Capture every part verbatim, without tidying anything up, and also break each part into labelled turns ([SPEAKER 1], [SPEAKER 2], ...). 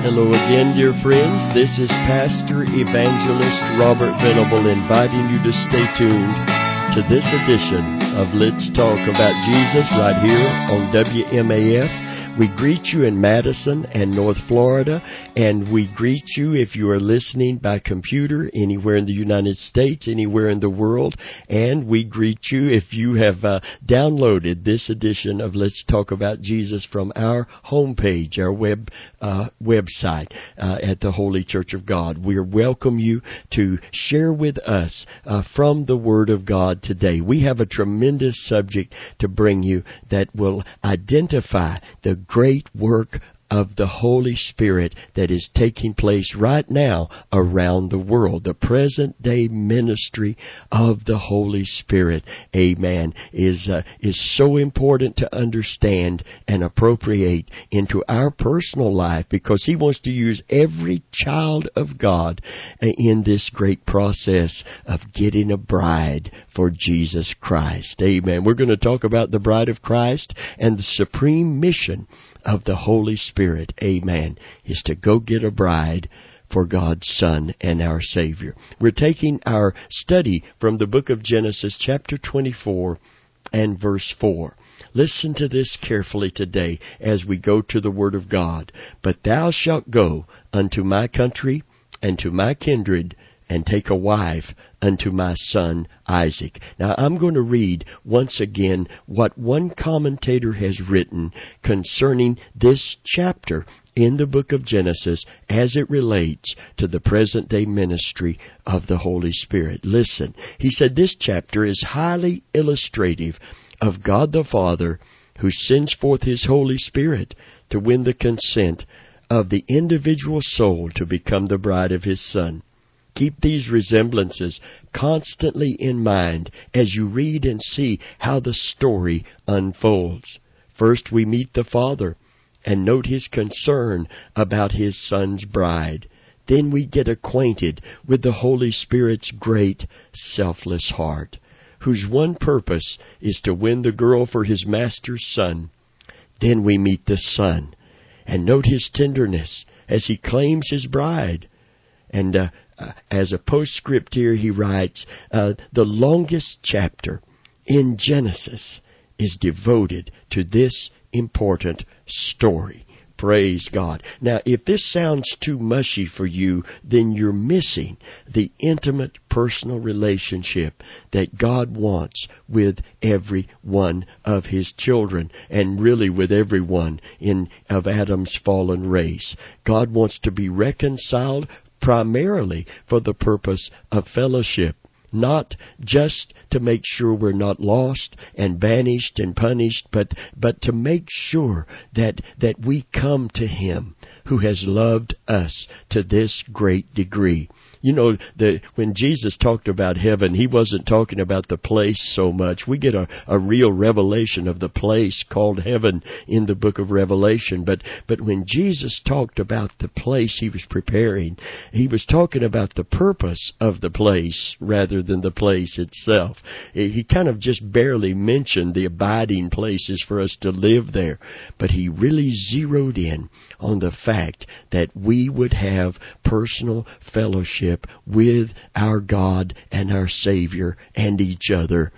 [SPEAKER 1] Hello again, dear friends. This is Pastor Evangelist Robert Venable inviting you to stay tuned to this edition of Let's Talk About Jesus right here on W M A F. We greet you in Madison and North Florida, and we greet you if you are listening by computer anywhere in the United States, anywhere in the world, and we greet you if you have uh, downloaded this edition of Let's Talk About Jesus from our homepage, our web uh, website uh, at the Holy Church of God. We welcome you to share with us uh, from the Word of God today. We have a tremendous subject to bring you that will identify the great work of the Holy Spirit that is taking place right now around the world. The present day ministry of the Holy Spirit, amen, is uh, is so important to understand and appropriate into our personal life, because He wants to use every child of God in this great process of getting a bride for Jesus Christ. Amen. We're going to talk about the bride of Christ, and the supreme mission of the Holy Spirit, amen, is to go get a bride for God's Son and our Savior. We're taking our study from the book of Genesis, chapter twenty-four and verse four. Listen to this carefully today as we go to the Word of God. But thou shalt go unto my country and to my kindred, and take a wife unto my son Isaac. Now, I'm going to read once again what one commentator has written concerning this chapter in the book of Genesis as it relates to the present-day ministry of the Holy Spirit. Listen, he said this chapter is highly illustrative of God the Father, who sends forth His Holy Spirit to win the consent of the individual soul to become the bride of His Son. Keep these resemblances constantly in mind as you read and see how the story unfolds. First, we meet the Father and note His concern about His Son's bride. Then we get acquainted with the Holy Spirit's great, selfless heart, whose one purpose is to win the girl for His Master's Son. Then we meet the Son and note His tenderness as He claims His bride. And uh, uh, as a postscript here, he writes, uh, the longest chapter in Genesis is devoted to this important story. Praise God. Now, if this sounds too mushy for you, then you're missing the intimate personal relationship that God wants with every one of His children, and really with everyone in of Adam's fallen race. God wants to be reconciled primarily for the purpose of fellowship, not just to make sure we're not lost and banished and punished, but but to make sure that that we come to Him who has loved us to this great degree. You know, the, when Jesus talked about heaven, He wasn't talking about the place so much. We get a, a real revelation of the place called heaven in the book of Revelation. But, but when Jesus talked about the place He was preparing, He was talking about the purpose of the place rather than the place itself. He kind of just barely mentioned the abiding places for us to live there. But He really zeroed in on the fact that we would have personal fellowship with our God and our Savior and each other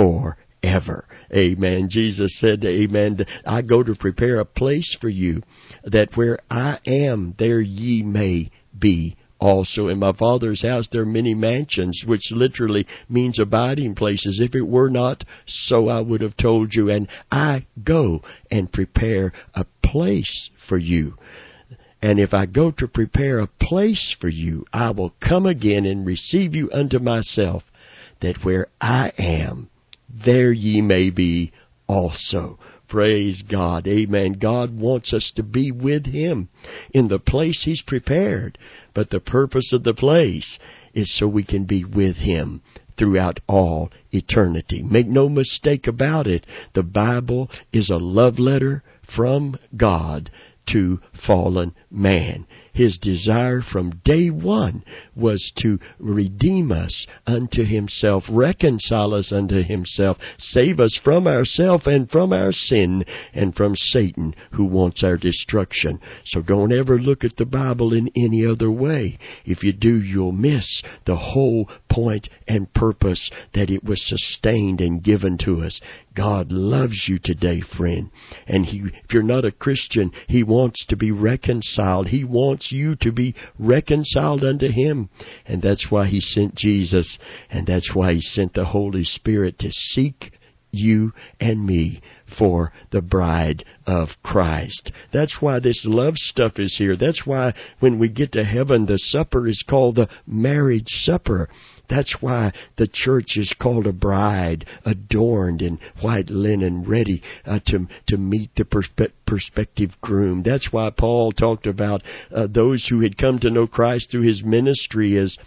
[SPEAKER 1] forever. Amen. Jesus said, amen, I go to prepare a place for you, that where I am, there ye may be also. In my Father's house there are many mansions, which literally means abiding places. If it were not so, I would have told you. And I go and prepare a place for you. And if I go to prepare a place for you, I will come again and receive you unto myself, that where I am, there ye may be also. Praise God. Amen. God wants us to be with Him in the place He's prepared. But the purpose of the place is so we can be with Him throughout all eternity. Make no mistake about it. The Bible is a love letter from God to fallen man. His desire from day one was to redeem us unto Himself, reconcile us unto Himself, save us from ourselves and from our sin and from Satan, who wants our destruction. So don't ever look at the Bible in any other way. If you do, you'll miss the whole point and purpose that it was sustained and given to us. God loves you today, friend. And He, if you're not a Christian, He wants to be reconciled. He wants you to be reconciled unto Him. And that's why He sent Jesus. And that's why He sent the Holy Spirit to seek you and me for the bride of Christ. That's why this love stuff is here. That's why when we get to heaven, the supper is called the marriage supper. That's why the church is called a bride, adorned in white linen, ready uh, to to meet the perspe- prospective groom. That's why Paul talked about uh, those who had come to know Christ through his ministry as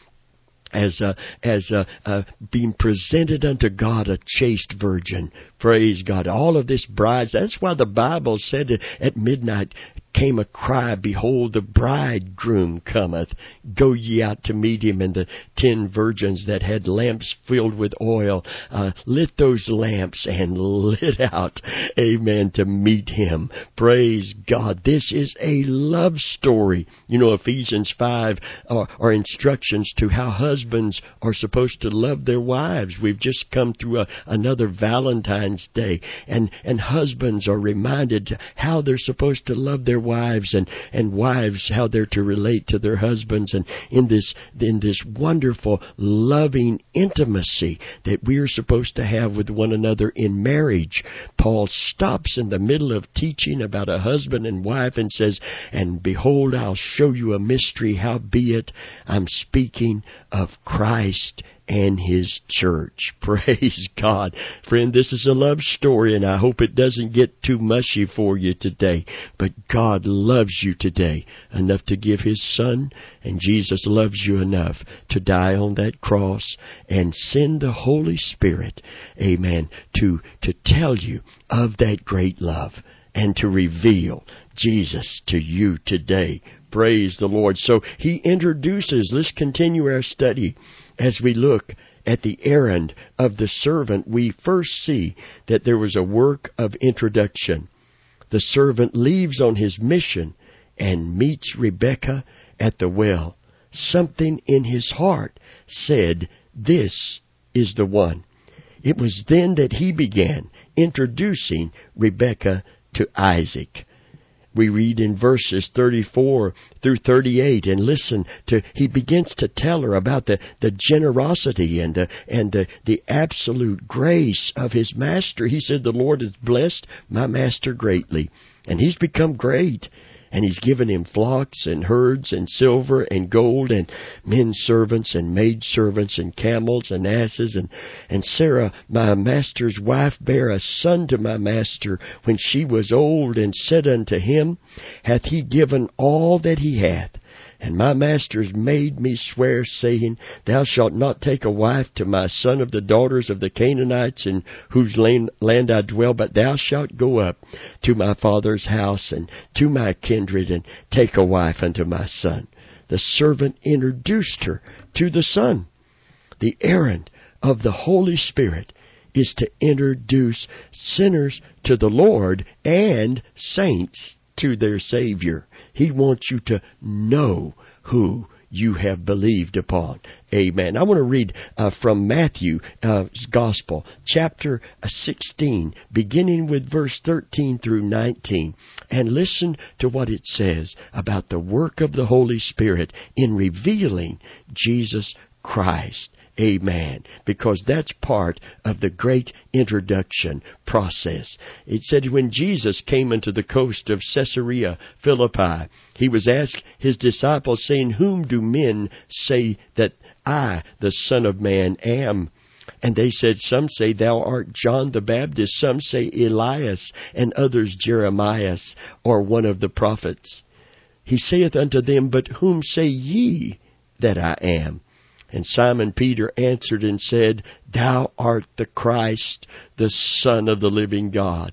[SPEAKER 1] as uh, as uh, uh, being presented unto God a chaste virgin. Praise God. All of this brides. That's why the Bible said that at midnight came a cry, behold, the bridegroom cometh. Go ye out to meet him. And the ten virgins that had lamps filled with oil uh, lit those lamps and lit out, amen, to meet him. Praise God. This is a love story. You know, Ephesians five are, are instructions to how husbands are supposed to love their wives. We've just come through a, another Valentine's Day, and, and husbands are reminded how they're supposed to love their wives, and, and wives how they're to relate to their husbands, and in this in this wonderful loving intimacy that we are supposed to have with one another in marriage. Paul stops in the middle of teaching about a husband and wife and says, and behold, I'll show you a mystery, howbeit I'm speaking of Christ and His church. Praise God. Friend, this is a love story, and I hope it doesn't get too mushy for you today. But God loves you today enough to give His Son, and Jesus loves you enough to die on that cross and send the Holy Spirit, amen, to, to tell you of that great love and to reveal Jesus to you today. Praise the Lord. So He introduces, let's continue our study. As we look at the errand of the servant, we first see that there was a work of introduction. The servant leaves on his mission and meets Rebekah at the well. Something in his heart said, this is the one. It was then that he began introducing Rebekah to Isaac. We read in verses thirty-four through thirty-eight, and listen to, he begins to tell her about the, the generosity and the, and the, the absolute grace of his master. He said, the Lord has blessed my master greatly, and he's become great. And He's given him flocks and herds and silver and gold and men servants and maid servants and camels and asses. And, and Sarah, my master's wife, bare a son to my master when she was old, and said unto him, hath he given all that he hath? And my master's made me swear, saying, thou shalt not take a wife to my son of the daughters of the Canaanites, in whose land, land I dwell, but thou shalt go up to my father's house and to my kindred, and take a wife unto my son. The servant introduced her to the son. The errand of the Holy Spirit is to introduce sinners to the Lord and saints to their Savior. He wants you to know who you have believed upon. Amen. I want to read uh, from Matthew's uh, Gospel, chapter sixteen, beginning with verse thirteen through nineteen, and listen to what it says about the work of the Holy Spirit in revealing Jesus Christ. Amen. Because that's part of the great introduction process. It said when Jesus came into the coast of Caesarea Philippi, He was asked His disciples, saying, whom do men say that I, the Son of Man, am? And they said, some say thou art John the Baptist, some say Elias, and others Jeremiah, or one of the prophets. He saith unto them, but whom say ye that I am? And Simon Peter answered and said, thou art the Christ, the Son of the living God.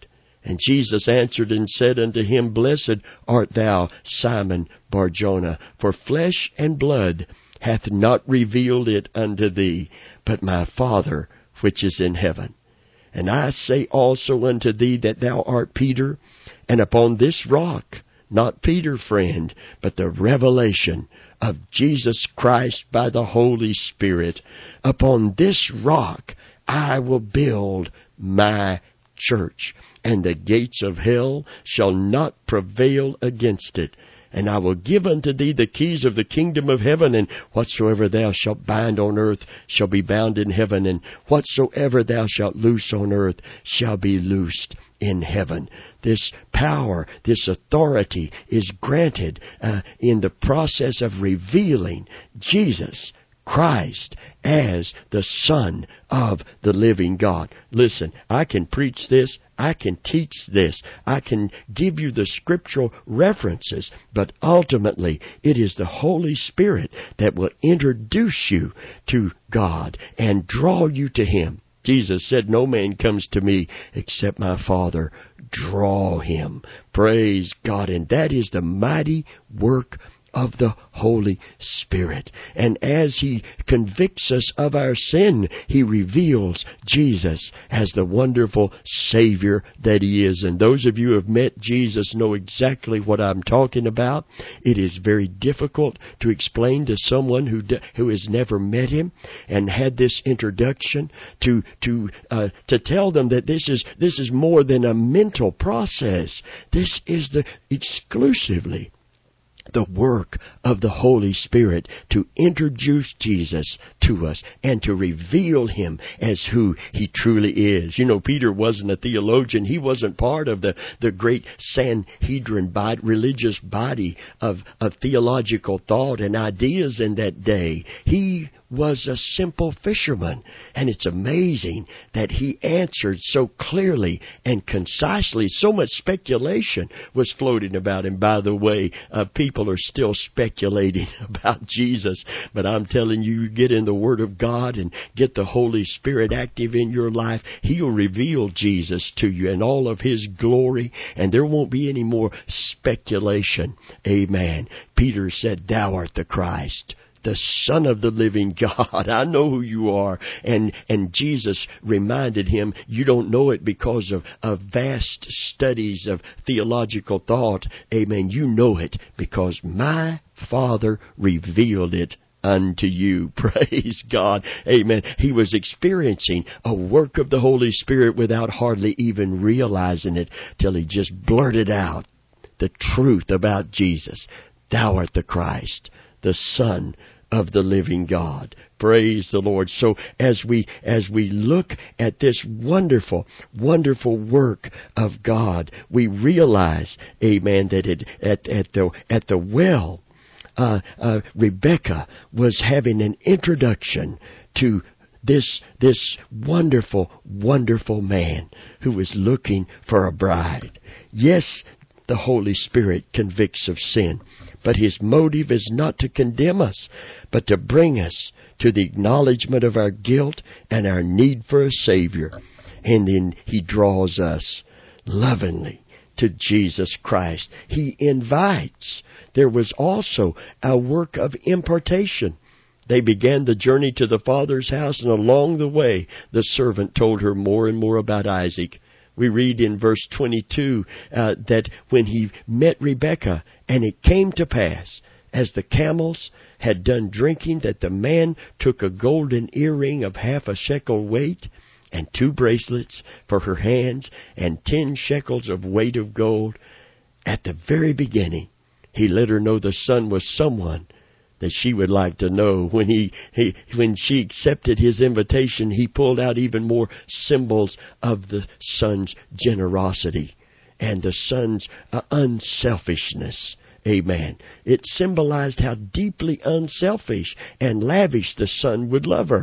[SPEAKER 1] And Jesus answered and said unto him, Blessed art thou, Simon Bar-Jonah, for flesh and blood hath not revealed it unto thee, but my Father which is in heaven. And I say also unto thee that thou art Peter, and upon this rock, not Peter, friend, but the revelation of Jesus Christ by the Holy Spirit, upon this rock I will build my church, and the gates of hell shall not prevail against it. And I will give unto thee the keys of the kingdom of heaven, and whatsoever thou shalt bind on earth shall be bound in heaven, and whatsoever thou shalt loose on earth shall be loosed in heaven. This power, this authority is granted uh, in the process of revealing Jesus Christ as the Son of the living God. Listen, I can preach this, I can teach this, I can give you the scriptural references, but ultimately it is the Holy Spirit that will introduce you to God and draw you to Him. Jesus said, no man comes to me except my Father draw him. Praise God. And that is the mighty work of the Holy Spirit. And as He convicts us of our sin, He reveals Jesus as the wonderful Savior that He is. And those of you who have met Jesus know exactly what I'm talking about. It is very difficult to explain to someone who who has never met Him and had this introduction to to uh, to tell them that this is this is more than a mental process. This is the exclusively the work of the Holy Spirit to introduce Jesus to us and to reveal Him as who He truly is. You know, Peter wasn't a theologian. He wasn't part of the, the great Sanhedrin body, religious body of, of theological thought and ideas in that day. He was a simple fisherman. And it's amazing that he answered so clearly and concisely. So much speculation was floating about him. By the way, uh, people are still speculating about Jesus. But I'm telling you, you get in the Word of God and get the Holy Spirit active in your life, He'll reveal Jesus to you and all of His glory, and there won't be any more speculation. Amen. Peter said, "Thou art the Christ, the Son of the living God. I know who you are." And and Jesus reminded him, you don't know it because of, of vast studies of theological thought. Amen. You know it because my Father revealed it unto you. Praise God. Amen. He was experiencing a work of the Holy Spirit without hardly even realizing it till he just blurted out the truth about Jesus. Thou art the Christ, the Son of the living God. Praise the Lord. So as we as we look at this wonderful, wonderful work of God, we realize, amen, that it, at at the at the well, uh, uh, Rebecca was having an introduction to this this wonderful, wonderful man who was looking for a bride. Yes, the Holy Spirit convicts of sin, but His motive is not to condemn us, but to bring us to the acknowledgement of our guilt and our need for a Savior. And then He draws us lovingly to Jesus Christ. He invites. There was also a work of impartation. They began the journey to the Father's house, and along the way, the servant told her more and more about Isaac. We read in verse twenty-two uh, that when he met Rebekah, and it came to pass, as the camels had done drinking, that the man took a golden earring of half a shekel weight, and two bracelets for her hands, and ten shekels of weight of gold. At the very beginning, he let her know the son was someone that she would like to know. When he, he when she accepted his invitation, he pulled out even more symbols of the son's generosity and the son's uh, unselfishness. Amen. It symbolized how deeply unselfish and lavish the son would love her.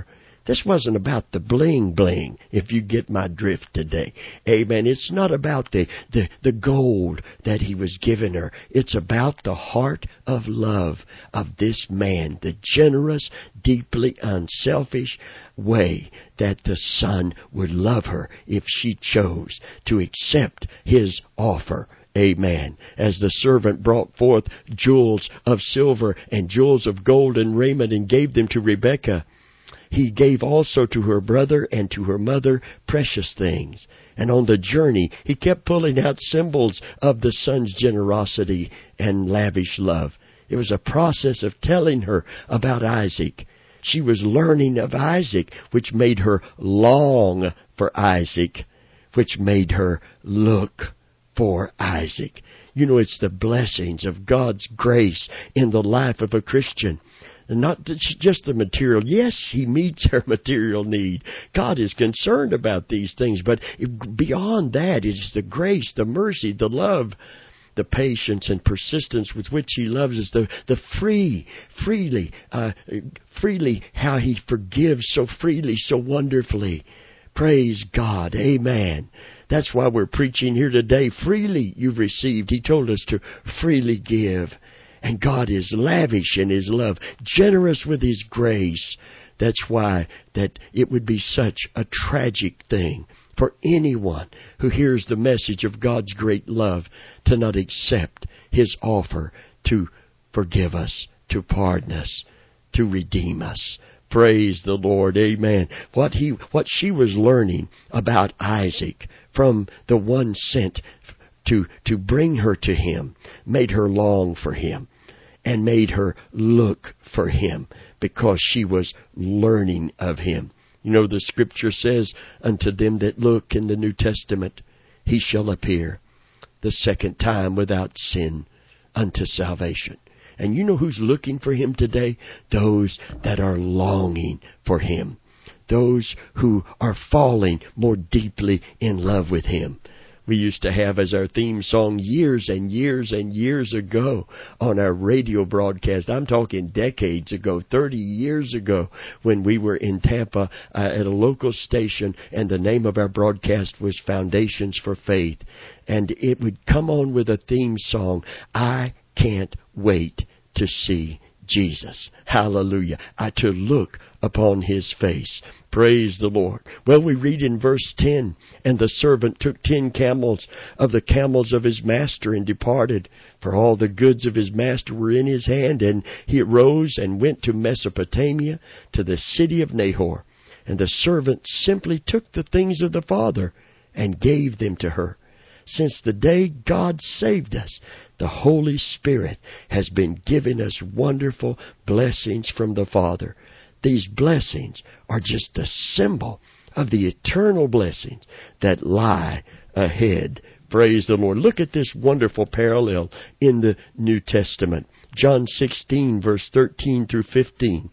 [SPEAKER 1] This wasn't about the bling bling, if you get my drift today. Amen. It's not about the, the, the gold that he was giving her. It's about the heart of love of this man, the generous, deeply unselfish way that the son would love her if she chose to accept his offer. Amen. As the servant brought forth jewels of silver and jewels of gold and raiment and gave them to Rebekah, he gave also to her brother and to her mother precious things. And on the journey, he kept pulling out symbols of the son's generosity and lavish love. It was a process of telling her about Isaac. She was learning of Isaac, which made her long for Isaac, which made her look for Isaac. You know, it's the blessings of God's grace in the life of a Christian. And not just the material. Yes, he meets our material need. God is concerned about these things. But beyond that, it is the grace, the mercy, the love, the patience and persistence with which he loves us. The, the free, freely, uh, freely how he forgives so freely, so wonderfully. Praise God. Amen. That's why we're preaching here today. Freely you've received. He told us to freely give. And God is lavish in His love, generous with His grace. That's why that it would be such a tragic thing for anyone who hears the message of God's great love to not accept His offer to forgive us, to pardon us, to redeem us. Praise the Lord. Amen. What he, what she was learning about Isaac from the one sent to, to bring her to him made her long for him and made her look for him because she was learning of him. You know, the scripture says, unto them that look in the New Testament, he shall appear the second time without sin unto salvation. And you know who's looking for him today? Those that are longing for him. Those who are falling more deeply in love with him. We used to have as our theme song years and years and years ago on our radio broadcast. I'm talking decades ago, thirty years ago, when we were in Tampa uh, at a local station, and the name of our broadcast was Foundations for Faith. And it would come on with a theme song, I Can't Wait to See Jesus. Hallelujah. I to look upon His face. Praise the Lord. Well, we read in verse ten, and the servant took ten camels of the camels of his master and departed, for all the goods of his master were in his hand. And he arose and went to Mesopotamia, to the city of Nahor. And the servant simply took the things of the father and gave them to her. Since the day God saved us, the Holy Spirit has been giving us wonderful blessings from the Father. These blessings are just a symbol of the eternal blessings that lie ahead. Praise the Lord. Look at this wonderful parallel in the New Testament. John sixteen, verse thirteen through fifteen.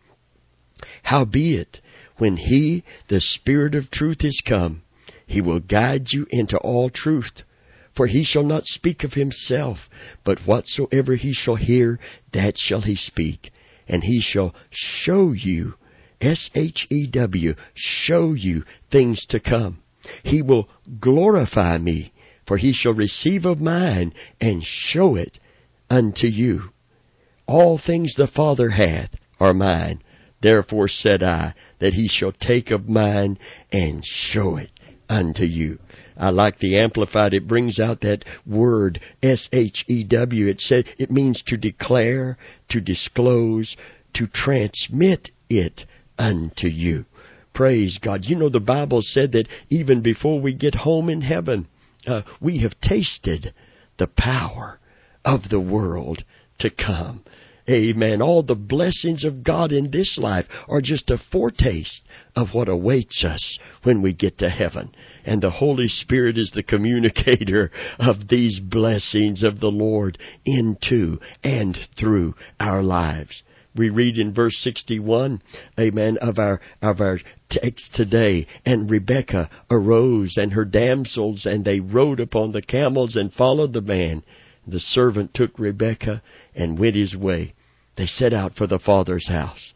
[SPEAKER 1] Howbeit, when He, the Spirit of truth, is come, He will guide you into all truth. For He shall not speak of Himself, but whatsoever He shall hear, that shall He speak. And He shall show you, S H E W, show you things to come. He will glorify Me, for He shall receive of mine, and show it unto you. All things the Father hath are mine. Therefore said I, that He shall take of mine, and show it unto you. I like the Amplified. It brings out that word, S H E W. It said it means to declare, to disclose, to transmit it unto you. Praise God. You know, the Bible said that even before we get home in heaven, uh, we have tasted the power of the world to come. Amen. All the blessings of God in this life are just a foretaste of what awaits us when we get to heaven. And the Holy Spirit is the communicator of these blessings of the Lord into and through our lives. We read in verse sixty-one, amen, of our of our text today. And Rebekah arose and her damsels, and they rode upon the camels and followed the man. The servant took Rebekah and went his way. They set out for the father's house.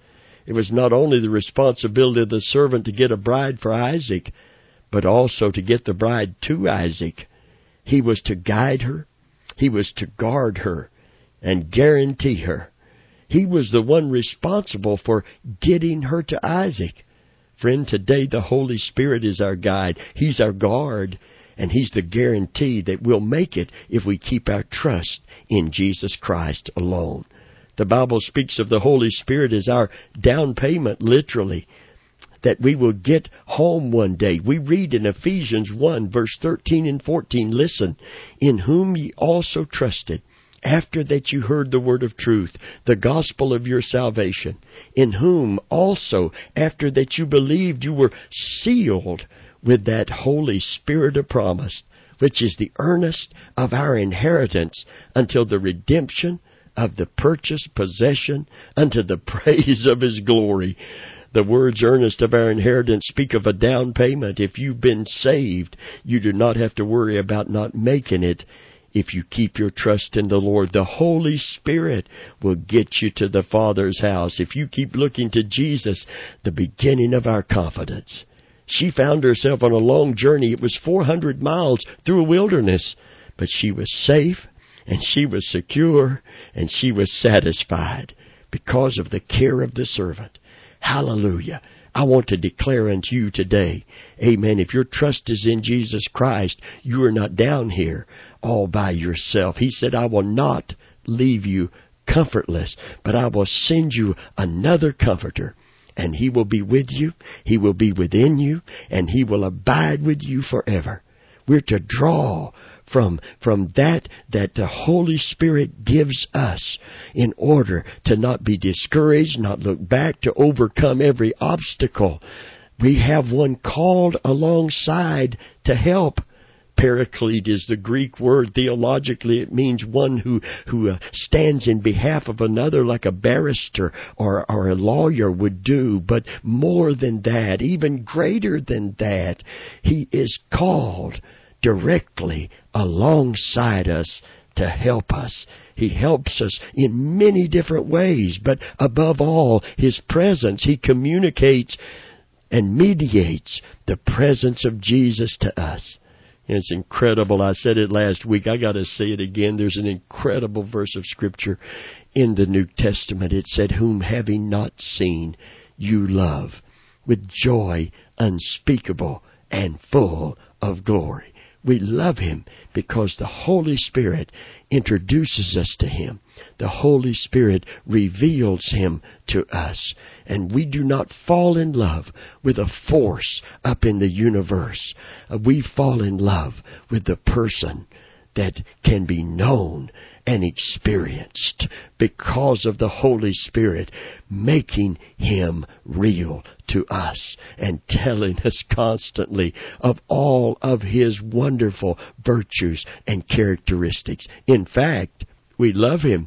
[SPEAKER 1] It was not only the responsibility of the servant to get a bride for Isaac, but also to get the bride to Isaac. He was to guide her. He was to guard her and guarantee her. He was the one responsible for getting her to Isaac. Friend, today the Holy Spirit is our guide. He's our guard, and He's the guarantee that we'll make it if we keep our trust in Jesus Christ alone. The Bible speaks of the Holy Spirit as our down payment, literally, that we will get home one day. We read in Ephesians one, verse thirteen and fourteen, listen, in whom ye also trusted, after that you heard the word of truth, the gospel of your salvation, in whom also, after that you believed, you were sealed with that Holy Spirit of promise, which is the earnest of our inheritance until the redemption of the purchased possession unto the praise of His glory. The words earnest of our inheritance speak of a down payment. If you've been saved, you do not have to worry about not making it. If you keep your trust in the Lord, the Holy Spirit will get you to the Father's house. If you keep looking to Jesus, the beginning of our confidence. She found herself on a long journey. It was four hundred miles through a wilderness. But she was safe, and she was secure, and she was satisfied because of the care of the servant. Hallelujah. I want to declare unto you today, amen, if your trust is in Jesus Christ, you are not down here all by yourself. He said, I will not leave you comfortless, but I will send you another comforter, and He will be with you, He will be within you, and He will abide with you forever. We're to draw from from that that the Holy Spirit gives us in order to not be discouraged, not look back, to overcome every obstacle. We have one called alongside to help. Paraclete is the Greek word. Theologically, it means one who, who uh, stands in behalf of another like a barrister or, or a lawyer would do. But more than that, even greater than that, He is called directly alongside us to help us. He helps us in many different ways, but above all, His presence. He communicates and mediates the presence of Jesus to us. And it's incredible. I said it last week. I got to say it again. There's an incredible verse of Scripture in the New Testament. It said, whom having not seen, you love with joy unspeakable and full of glory. We love Him because the Holy Spirit introduces us to Him. The Holy Spirit reveals Him to us. And we do not fall in love with a force up in the universe. We fall in love with the person that can be known and experienced because of the Holy Spirit making Him real to us and telling us constantly of all of His wonderful virtues and characteristics. In fact, we love Him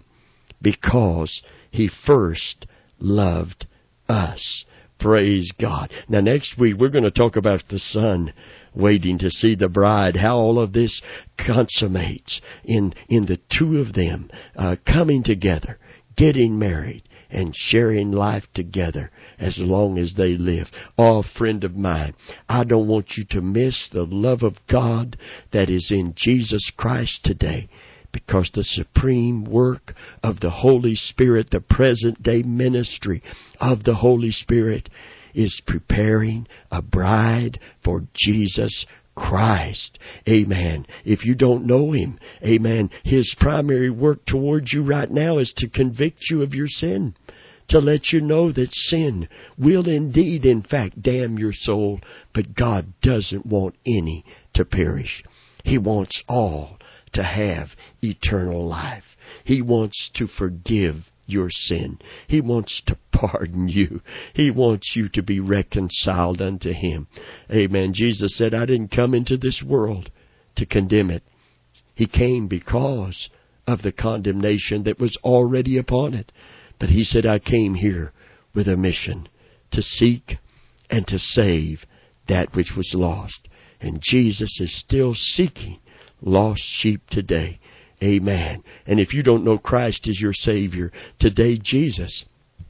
[SPEAKER 1] because He first loved us. Praise God. Now next week we're going to talk about the Son waiting to see the bride, how all of this consummates in, in the two of them uh, coming together, getting married, and sharing life together as long as they live. Oh, friend of mine, I don't want you to miss the love of God that is in Jesus Christ today, because the supreme work of the Holy Spirit, the present day ministry of the Holy Spirit, is preparing a bride for Jesus Christ. Amen. If you don't know Him, amen, His primary work towards you right now is to convict you of your sin, to let you know that sin will indeed, in fact, damn your soul, but God doesn't want any to perish. He wants all to have eternal life. He wants to forgive your sin. He wants to pardon you. He wants you to be reconciled unto Him. Amen. Jesus said, I didn't come into this world to condemn it. He came because of the condemnation that was already upon it. But He said, I came here with a mission to seek and to save that which was lost. And Jesus is still seeking lost sheep today. Amen. And if you don't know Christ as your Savior, today Jesus,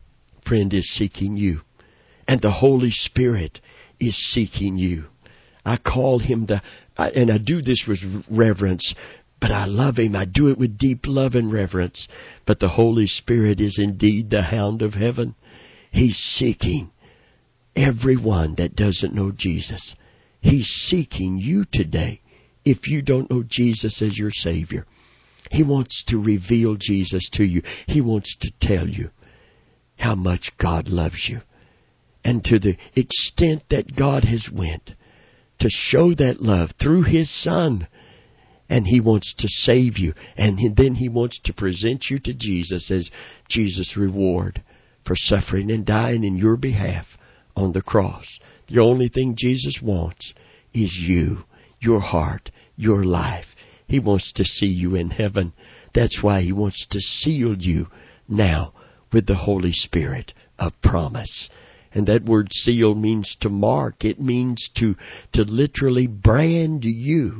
[SPEAKER 1] friend, is seeking you. And the Holy Spirit is seeking you. I call Him to, I, and I do this with reverence, but I love Him. I do it with deep love and reverence. But the Holy Spirit is indeed the hound of heaven. He's seeking everyone that doesn't know Jesus. He's seeking you today if you don't know Jesus as your Savior. He wants to reveal Jesus to you. He wants to tell you how much God loves you. And to the extent that God has went to show that love through His Son. And He wants to save you. And then He wants to present you to Jesus as Jesus' reward for suffering and dying in your behalf on the cross. The only thing Jesus wants is you, your heart, your life. He wants to see you in heaven. That's why He wants to seal you now with the Holy Spirit of promise. And that word seal means to mark. It means to, to literally brand you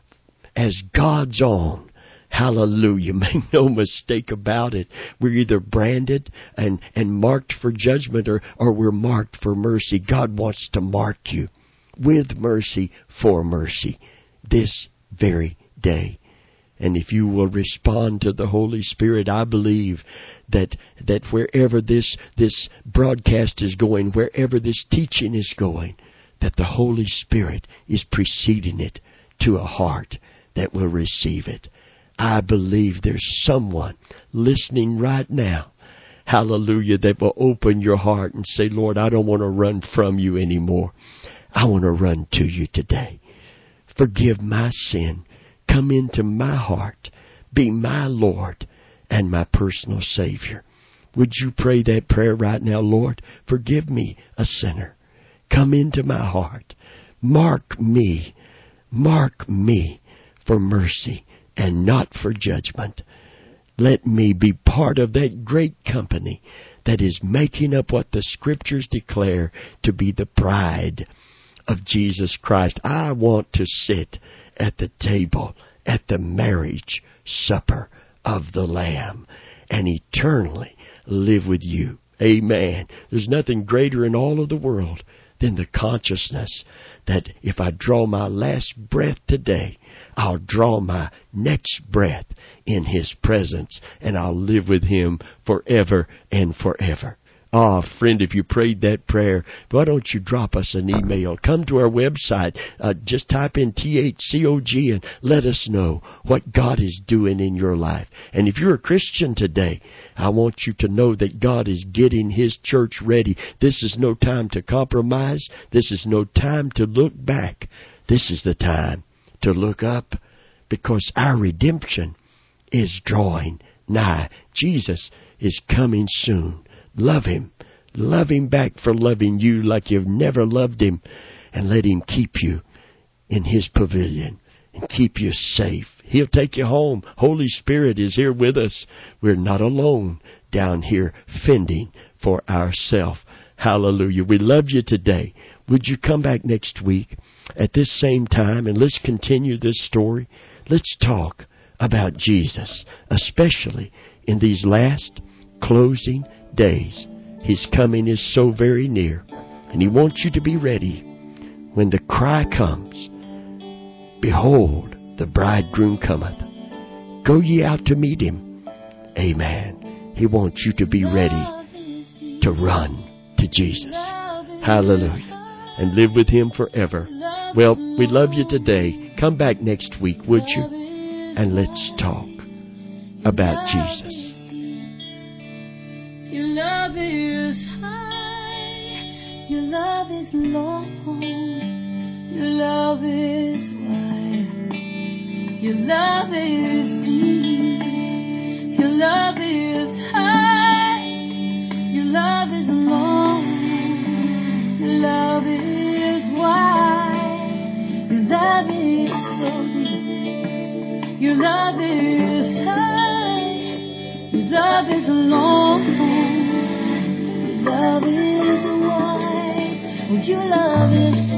[SPEAKER 1] as God's own. Hallelujah. Make no mistake about it. We're either branded and, and marked for judgment or, or we're marked for mercy. God wants to mark you with mercy for mercy this very day. And if you will respond to the Holy Spirit, I believe that that wherever this this broadcast is going, wherever this teaching is going, that the Holy Spirit is preceding it to a heart that will receive it. I believe there's someone listening right now, hallelujah, that will open your heart and say, Lord, I don't want to run from you anymore. I want to run to you today. Forgive my sin. Come into my heart. Be my Lord and my personal Savior. Would you pray that prayer right now? Lord, forgive me, a sinner. Come into my heart. Mark me. Mark me for mercy and not for judgment. Let me be part of that great company that is making up what the Scriptures declare to be the bride of Jesus Christ. I want to sit at the table, at the marriage supper of the Lamb, and eternally live with you. Amen. There's nothing greater in all of the world than the consciousness that if I draw my last breath today, I'll draw my next breath in His presence, and I'll live with Him forever and forever. Ah, oh, friend, if you prayed that prayer, why don't you drop us an email? Come to our website. Uh, just type in T H C O G and let us know what God is doing in your life. And if you're a Christian today, I want you to know that God is getting His church ready. This is no time to compromise. This is no time to look back. This is the time to look up, because our redemption is drawing nigh. Jesus is coming soon. Love Him. Love Him back for loving you like you've never loved Him. And let Him keep you in His pavilion and keep you safe. He'll take you home. Holy Spirit is here with us. We're not alone down here fending for ourselves. Hallelujah. We love you today. Would you come back next week at this same time and let's continue this story? Let's talk about Jesus, especially in these last closing days. His coming is so very near, and He wants you to be ready when the cry comes, behold, the bridegroom cometh. Go ye out to meet Him. Amen. He wants you to be ready to run to Jesus. Hallelujah. And live with Him forever. Well, we love you today. Come back next week, would you? And let's talk about Jesus.
[SPEAKER 2] Your love is high, your love is long, your love is wide, your love is deep, your love is high, your love is long, your love is wide, your love is so deep, your love is high, your love is long. Love is wide, your love is